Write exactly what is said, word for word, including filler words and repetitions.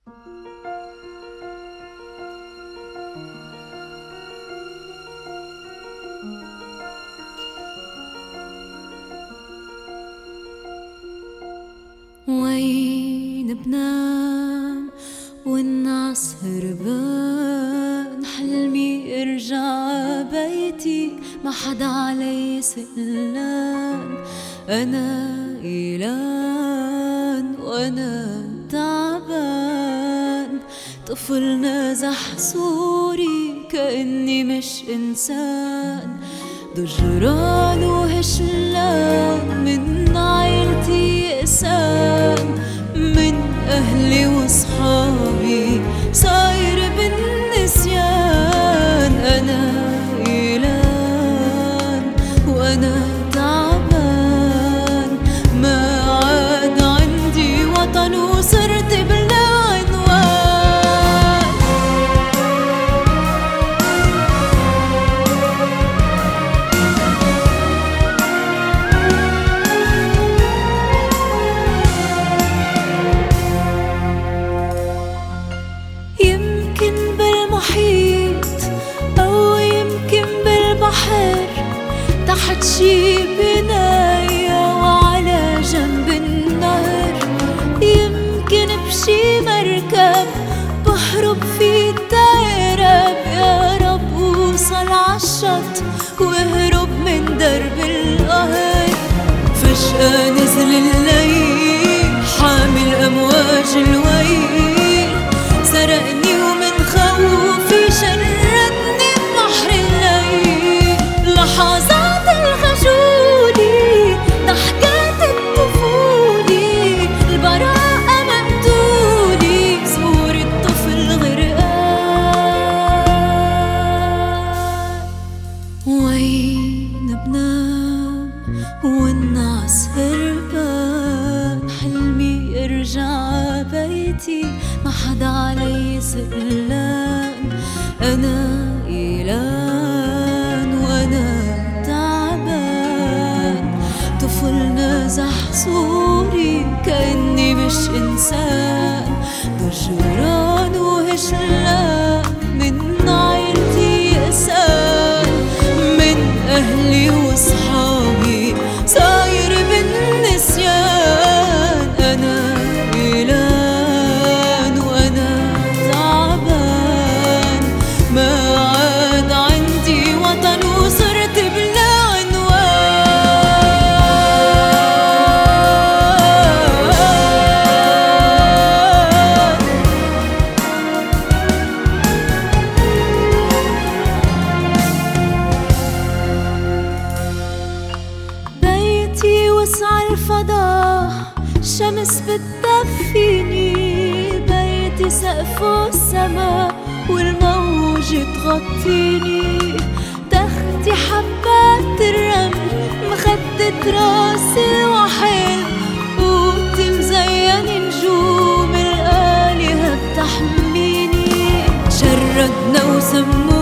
وين بنام والناس هربان، حلمي ارجع بيتي ما حدا علي سئلان. أنا إيلان وأنا تعبان، طفل نازح صوري كأني مش إنسان. ضجران وهشلان من عيلتي يأسان، من أهلي وصحابي صاير بالنسيان. أنا إيلان وأنا تعبان، ما عاد عندي وطن وصرت بلا عنوان. يمكن بالمحيط أو يمكن بالبحر، تحت شي بناية وعلى جنب النهر. يمكن بشي مركب بحرب في التايرب، يا رب وصل عالشط واهرب من درب القهر. فجأة نزل الليل حامل أمواج الويل، سرقني ومن خوفي شردني ببحر الليل. لحظات الخجولي، ضحكات الطفولي، البراءة مقتولي، صورة طفل غرقان. وين بنام والناس هربان، حلمي ارجع بيتي ما حدا علي سئلان. أنا إيلان وأنا تعبان، طفل نازح صوري كأني مش إنسان. ضجران وهشلان من عيلتي يأسان، من أهلي وصحابي صاير بالنسيان. أنا إيلان وأنا تعبان، ما عاد عندي وطن وصرت بلا عنوان. بيتي وسع الفضاء، شمس بتدفيني. بيتي سقفه السما والموج تغطيني. تختي حبات الرمل، مخدة راسي وحل، اوضتي مزينة نجوم الآلهة بتحميني. شردنا وسموا